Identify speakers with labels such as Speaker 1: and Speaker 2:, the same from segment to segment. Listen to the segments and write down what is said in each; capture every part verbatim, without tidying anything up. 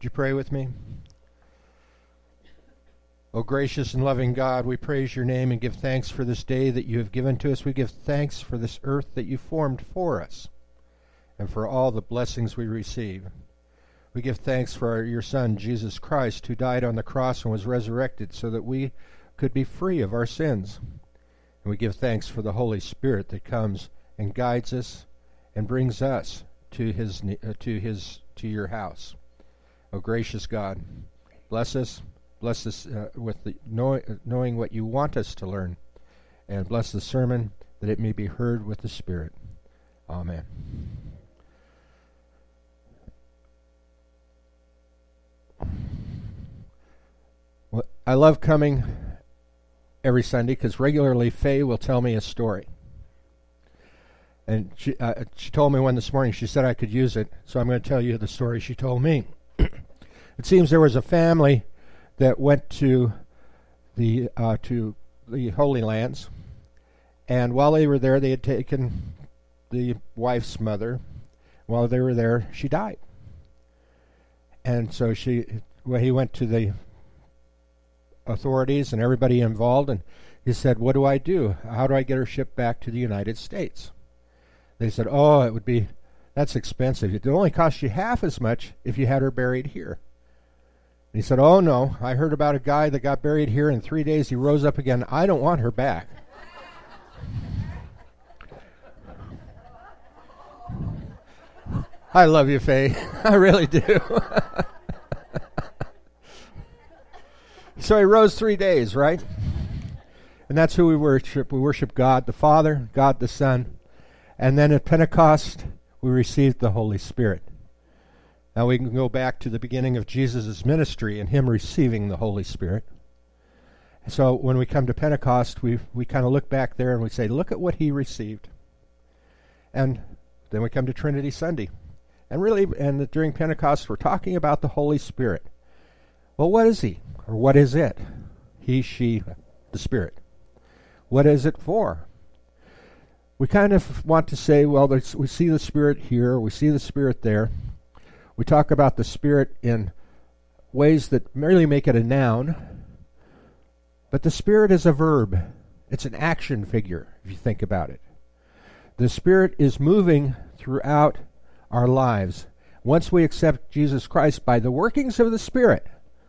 Speaker 1: Would you pray with me? O gracious and loving God, we praise your name and give thanks for this day that you have given to us. We give thanks for this earth that you formed for us and for all the blessings we receive. We give thanks for our, your Son, Jesus Christ, who died on the cross and was resurrected so that we could be free of our sins. And we give thanks for the Holy Spirit that comes and guides us and brings us to his uh, to his to your house. O gracious God, bless us, bless us uh, with the know, knowing what you want us to learn, and bless the sermon that it may be heard with the Spirit. Amen. Well, I love coming every Sunday because regularly Faye will tell me a story. And she, uh, she told me one this morning. She said I could use it, so I'm going to tell you the story she told me. It seems there was a family that went to the uh, to the Holy Lands, and while they were there, they had taken the wife's mother. While they were there, she died, and so she well, he went to the authorities and everybody involved, and he said, "What do I do? How do I get her shipped back to the United States?" They said, "Oh, it would be that's expensive. It would only cost you half as much if you had her buried here." And he said, "Oh no, I heard about a guy that got buried here in three days. He rose up again. I don't want her back." I love you, Faye. I really do. So he rose three days, right? And that's who we worship. We worship God the Father, God the Son. And then at Pentecost, we received the Holy Spirit. Now we can go back to the beginning of Jesus' ministry and him receiving the Holy Spirit. So when we come to Pentecost, we we kind of look back there and we say, look at what he received. And then we come to Trinity Sunday. And really, and during Pentecost, we're talking about the Holy Spirit. Well, what is he? Or what is it? He, she, the Spirit. What is it for? We kind of want to say, well, we see the Spirit here, we see the Spirit there. We talk about the Spirit in ways that merely make it a noun, but the Spirit is a verb. It's an action figure, if you think about it. The Spirit is moving throughout our lives. Once we accept Jesus Christ by the workings of the Spirit,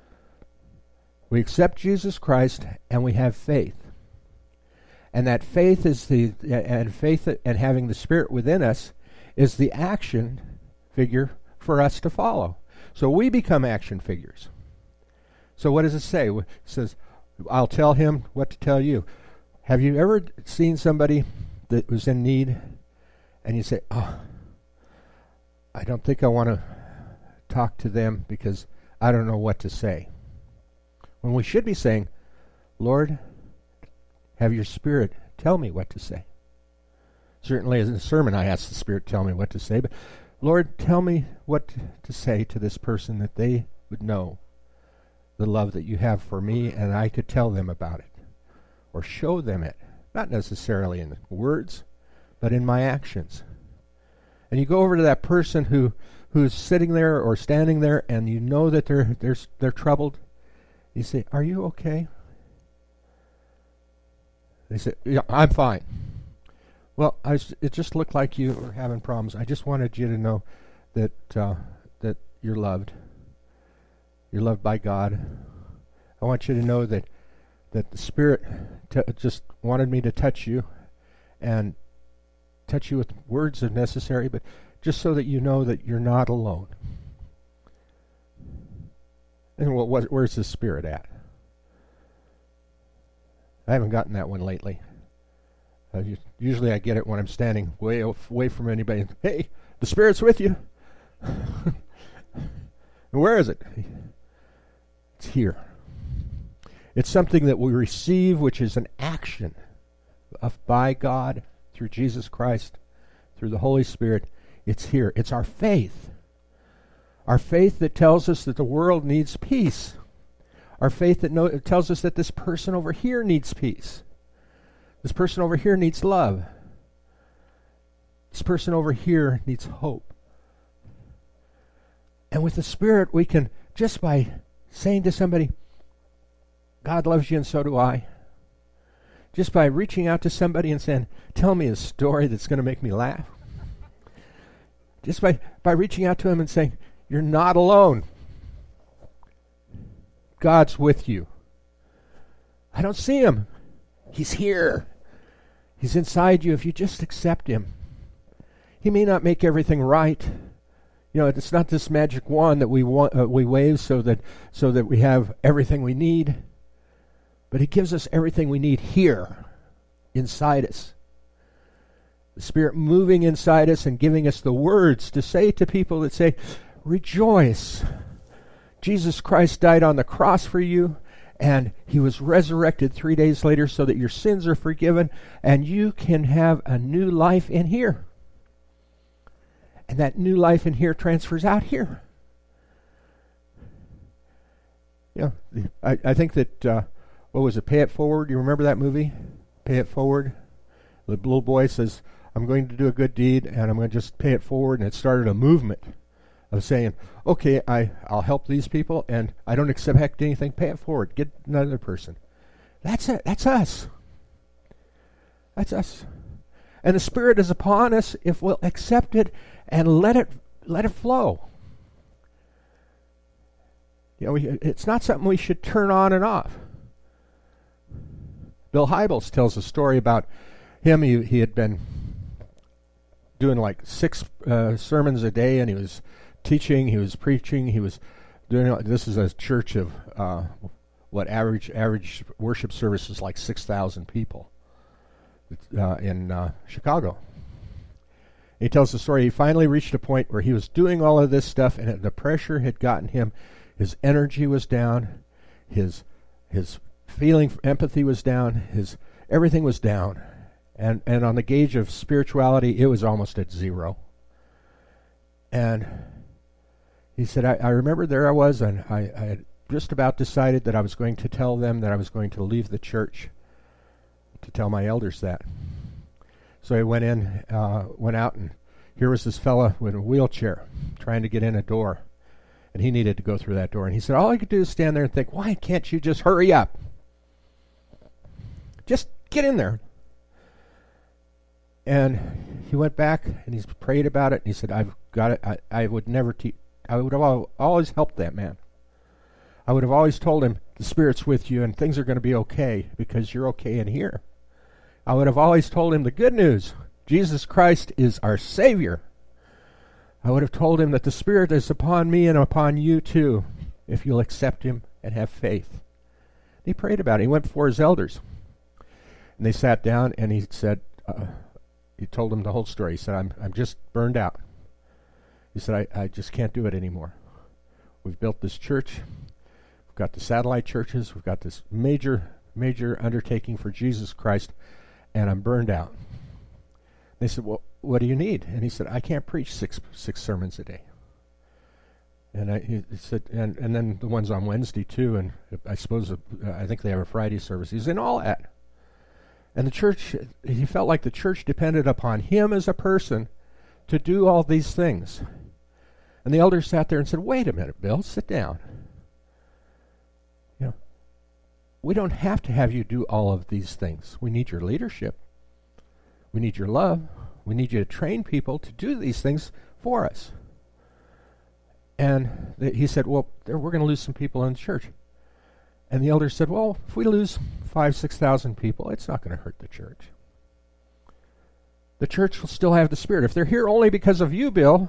Speaker 1: we accept Jesus Christ and we have faith. And that faith is the and faith and having the Spirit within us is the action figure for us to follow. So we become action figures. So what does it say? It says, I'll tell him what to tell you. Have you ever seen somebody that was in need and you say, oh, I don't think I want to talk to them because I don't know what to say. When we should be saying, Lord, have your Spirit tell me what to say. Certainly as in a sermon I ask the Spirit tell me what to say, but Lord, tell me what to say to this person that they would know the love that you have for me and I could tell them about it or show them it, not necessarily in words, but in my actions. And you go over to that person who who's sitting there or standing there and you know that they're they're they're troubled. You say, "Are you okay?" They say, "Yeah, I'm fine." Well, I, it just looked like you were having problems. I just wanted you to know that uh, that you're loved. You're loved by God. I want you to know that that the Spirit t- just wanted me to touch you and touch you with words if necessary, but just so that you know that you're not alone. And what, what, where's the Spirit at? I haven't gotten that one lately. Uh, usually I get it when I'm standing way away from anybody. Hey, the Spirit's with you. And where is it? It's here. It's something that we receive, which is an action of by God through Jesus Christ, through the Holy Spirit. It's here. It's our faith. Our faith that tells us that the world needs peace. Our faith that know, tells us that this person over here needs peace. This person over here needs love. This person over here needs hope. And with the Spirit, we can just by saying to somebody, God loves you and so do I. Just by reaching out to somebody and saying, tell me a story that's going to make me laugh. Just by, by reaching out to him and saying, you're not alone. God's with you. I don't see him. He's here. He's inside you if you just accept him. He may not make everything right. You know, it's not this magic wand that we want, uh, we wave so that so that we have everything we need. But he gives us everything we need here, inside us. The Spirit moving inside us and giving us the words to say to people that say, rejoice. Jesus Christ died on the cross for you, and he was resurrected three days later so that your sins are forgiven, and you can have a new life in here. And that new life in here transfers out here. Yeah, I, I think that, uh, what was it, Pay It Forward? You remember that movie? Pay It Forward? The little boy says, I'm going to do a good deed, and I'm going to just pay it forward. And it started a movement of saying, okay, I, I'll help these people, and I don't expect anything. Pay it forward. Get another person. That's it. That's us. That's us. And the Spirit is upon us if we'll accept it and let it let it flow. You know, we, it's not something we should turn on and off. Bill Hybels tells a story about him. He, he had been doing like six uh, sermons a day, and he was teaching, he was preaching, he was doing. This is a church of uh, what average average worship service is like six thousand people uh, in uh, Chicago. He tells the story. He finally reached a point where he was doing all of this stuff, and it, the pressure had gotten him. His energy was down. His his feeling for empathy was down. His everything was down, and and on the gauge of spirituality, it was almost at zero. And he said, I, I remember there I was, and I, I had just about decided that I was going to tell them that I was going to leave the church, to tell my elders that. So he went in, uh, went out, and here was this fella with a wheelchair trying to get in a door, and he needed to go through that door. And he said, all I could do is stand there and think, why can't you just hurry up? Just get in there. And he went back, and he's prayed about it, and he said, I've got it. I, I would never teach. I would have al- always helped that man. I would have always told him, the Spirit's with you, and things are going to be okay, because you're okay in here. I would have always told him the good news. Jesus Christ is our Savior. I would have told him that the Spirit is upon me and upon you too, if you'll accept him and have faith. And he prayed about it. He went before his elders. And they sat down, and he said, uh, he told them the whole story. He said, I'm I'm just burned out. He said, I, I just can't do it anymore. We've built this church. We've got the satellite churches. We've got this major, major undertaking for Jesus Christ, and I'm burned out. They said, well, what do you need? And he said, I can't preach six six sermons a day. And I, he, he said, and, and then the ones on Wednesday too, and I suppose, uh, I think they have a Friday service. He's in all that. And the church, he felt like the church depended upon him as a person to do all these things. And the elders sat there and said, wait a minute, Bill, sit down. You know, we don't have to have you do all of these things. We need your leadership. We need your love. We need you to train people to do these things for us. And th- he said, well, there, we're going to lose some people in the church. And the elders said, well, if we lose five, six thousand people, it's not going to hurt the church. The church will still have the Spirit. If they're here only because of you, Bill,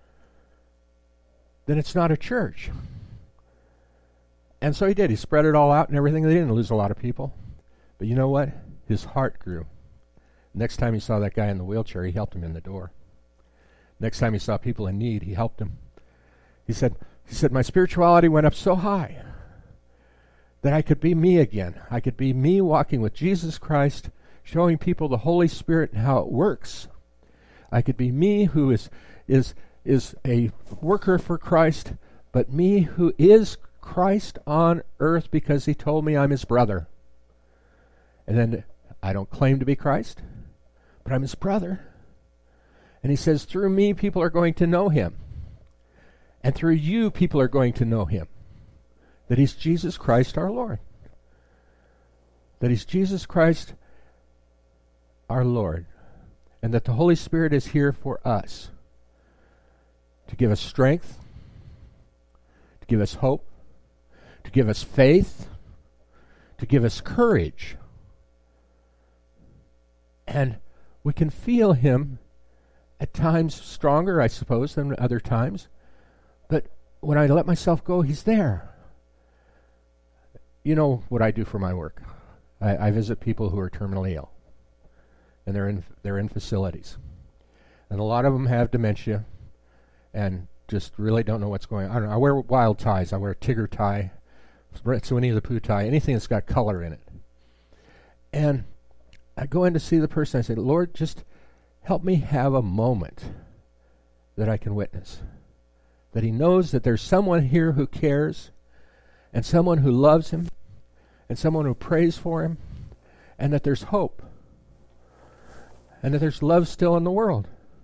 Speaker 1: then it's not a church. And so he did. He spread it all out and everything. They didn't lose a lot of people. But you know what? His heart grew. Next time he saw that guy in the wheelchair, he helped him in the door. Next time he saw people in need, he helped them. He said, he said, my spirituality went up so high that I could be me again. I could be me walking with Jesus Christ, showing people the Holy Spirit and how it works. I could be me who is is is a worker for Christ, but me who is Christ on earth because he told me I'm his brother. And then I don't claim to be Christ, but I'm his brother. And he says, through me, people are going to know him. And through you, people are going to know him. That he's Jesus Christ our Lord. That he's Jesus Christ our Lord. And that the Holy Spirit is here for us. To give us strength. To give us hope. To give us faith. To give us courage. And we can feel him at times stronger, I suppose, than other times. But when I let myself go, he's there. You know what I do for my work. I, I visit people who are terminally ill. And they're in they're in facilities. And a lot of them have dementia and just really don't know what's going on. I don't know. I wear wild ties. I wear a Tigger tie, Winnie the Pooh tie, anything that's got color in it. And I go in to see the person. I say, Lord, just help me have a moment that I can witness. That he knows that there's someone here who cares, and someone who loves him, and someone who prays for him, and that there's hope, and that there's love still in the world.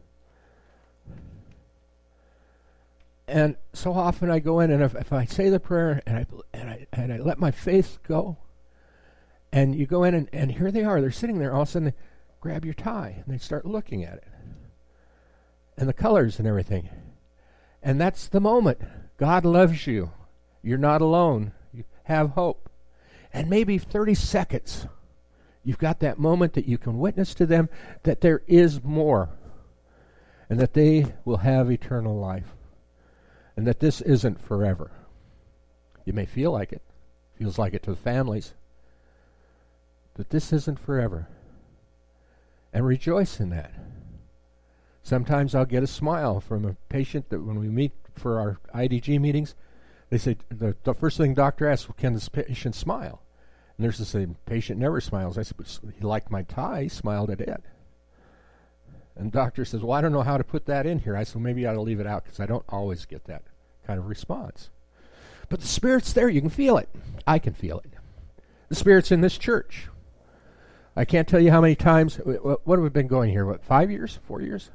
Speaker 1: And so often I go in, and if, if I say the prayer, and I and I and I let my faith go, and you go in, and, and here they are. They're sitting there. All of a sudden, they grab your tie, and they start looking at it, and the colors and everything. And that's the moment. God loves you. You're not alone. You have hope. And maybe thirty seconds, you've got that moment that you can witness to them that there is more, and that they will have eternal life, and that this isn't forever. You may feel like it. Feels like it to the families. But this isn't forever. And rejoice in that. Sometimes I'll get a smile from a patient that when we meet for our I D G meetings, they say, the, the first thing the doctor asks, well, can this patient smile? And there's this patient never smiles. I said, but he liked my tie, he smiled at it. And the doctor says, well, I don't know how to put that in here. I said, well, maybe I ought to leave it out because I don't always get that kind of response. But the Spirit's there. You can feel it. I can feel it. The Spirit's in this church. I can't tell you how many times, what have we been going here, what, five years, four years?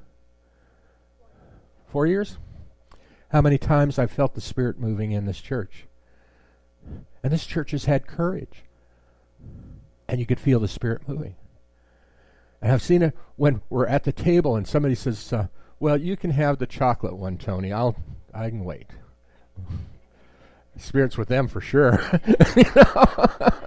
Speaker 1: Four years? How many times I've felt the Spirit moving in this church. And this church has had courage. And you could feel the Spirit moving. And I've seen it when we're at the table and somebody says, uh, well, you can have the chocolate one, Tony. I'll, I can wait. The Spirit's with them for sure. You know?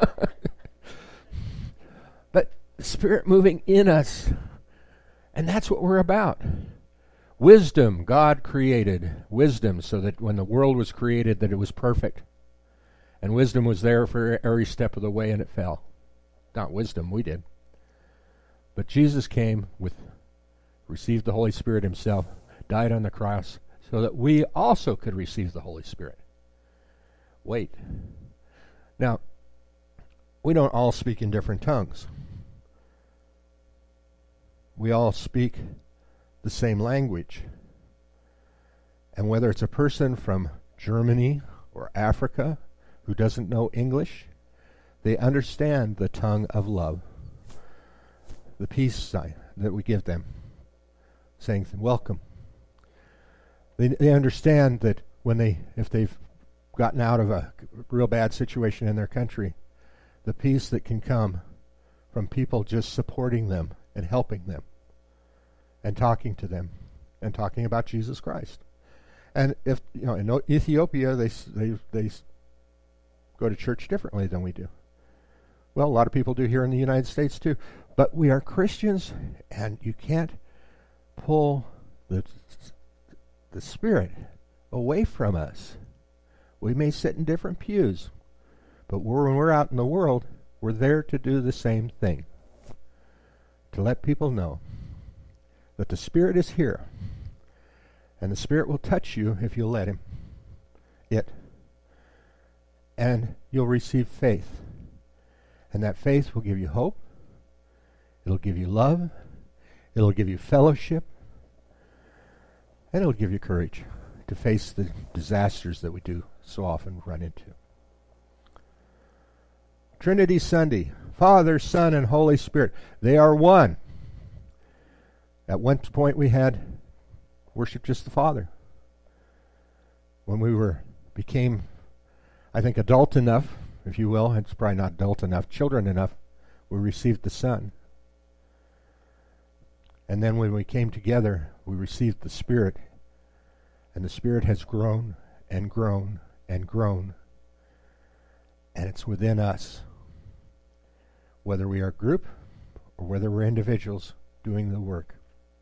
Speaker 1: But the Spirit moving in us. And that's what we're about. Wisdom, God created wisdom so that when the world was created that it was perfect. And wisdom was there for every step of the way and it fell. Not wisdom, we did. But Jesus came with, received the Holy Spirit himself, died on the cross so that we also could receive the Holy Spirit. Wait. Now, we don't all speak in different tongues. We all speak the same language. And whether it's a person from Germany or Africa who doesn't know English, they understand the tongue of love, the peace sign that we give them, saying welcome. They, they understand that when they, if they've gotten out of a real bad situation in their country, the peace that can come from people just supporting them and helping them and talking to them and talking about Jesus Christ. And if, you know, in Ethiopia, they they they go to church differently than we do. Well, a lot of people do here in the United States too. But we are Christians, and you can't pull the the Spirit away from us. We may sit in different pews, but we're, when we're out in the world, we're there to do the same thing. To let people know that the Spirit is here, and the Spirit will touch you if you'll let him. It. And you'll receive faith. And that faith will give you hope. It'll give you love. It'll give you fellowship. And it'll give you courage to face the disasters that we do so often run into. Trinity Sunday. Father, Son, and Holy Spirit. They are one. At one point we had worship just the Father. when we were became, I think, adult enough, if you will, it's probably not adult enough, children enough, we received the Son. And then when we came together, we received the Spirit. And the Spirit has grown and grown and grown. And it's within us. Whether we are a group or whether we're individuals doing the work.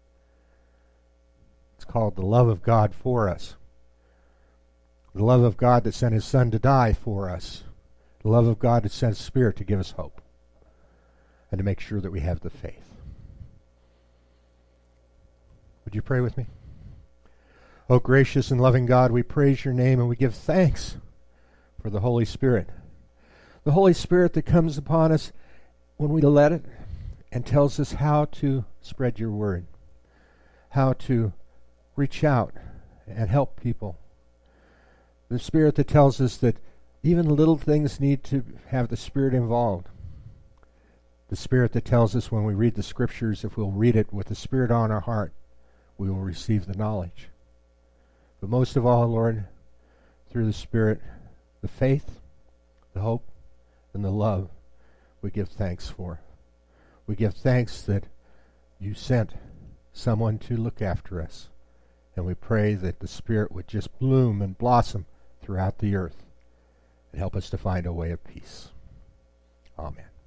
Speaker 1: It's called the love of God for us. The love of God that sent His Son to die for us. The love of God that sent His Spirit to give us hope. And to make sure that we have the faith. Would you pray with me? Oh, gracious and loving God, we praise your name and we give thanks for the Holy Spirit. The Holy Spirit that comes upon us when we let it and tells us how to spread your word, how to reach out and help people. The Spirit that tells us that even little things need to have the Spirit involved. The Spirit that tells us when we read the Scriptures, if we'll read it with the Spirit on our heart, we will receive the knowledge. But most of all, Lord, through the Spirit, the faith, the hope, and the love we give thanks for. We give thanks that you sent someone to look after us. And we pray that the Spirit would just bloom and blossom throughout the earth and help us to find a way of peace. Amen.